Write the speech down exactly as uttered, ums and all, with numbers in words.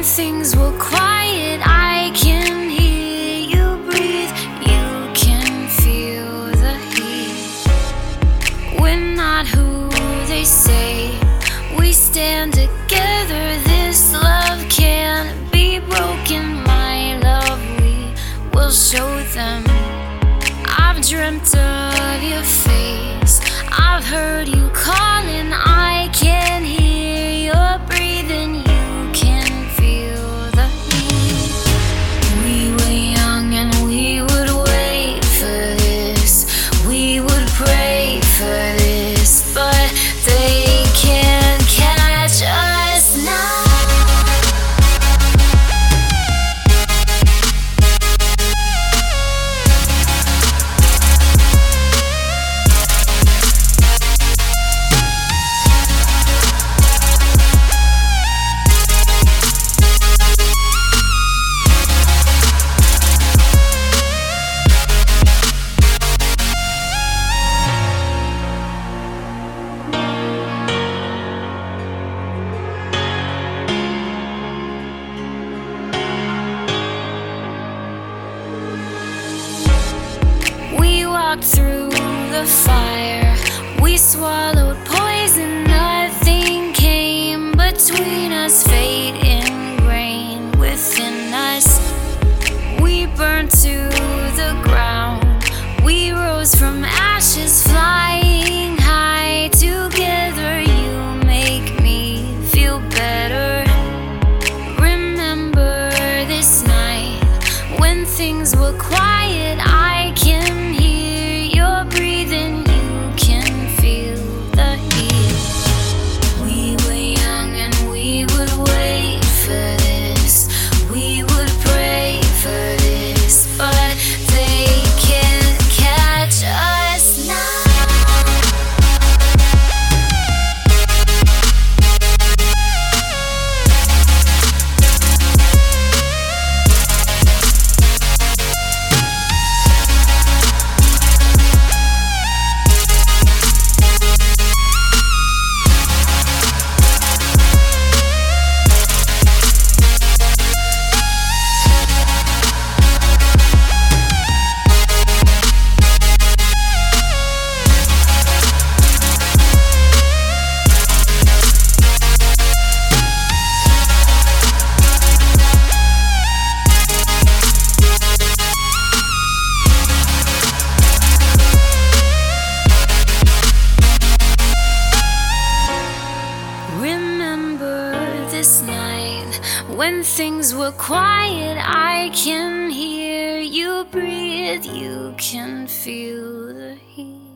things were quiet, I can hear you breathe. You can feel the heat. We're not who they say. We stand together. This love can't be broken. My love, we will show them. I've dreamt of your face. I've heard you calling. I can hear your breathing. You can feel the heat. We were young and we would wait for this. We would pray for this, but they can't catch us now. Walked through the fire, we swallowed poison, nothing came between us. Fate ingrained within us. We burned to the ground, we rose from ashes, flying high together. You make me feel better. Remember this night when things were quiet, I can breathing. You can feel the heat. We were young and we would wait for this. We would pray for this, but they can't catch us now. This night when things were quiet, I can hear you breathe. You can feel the heat.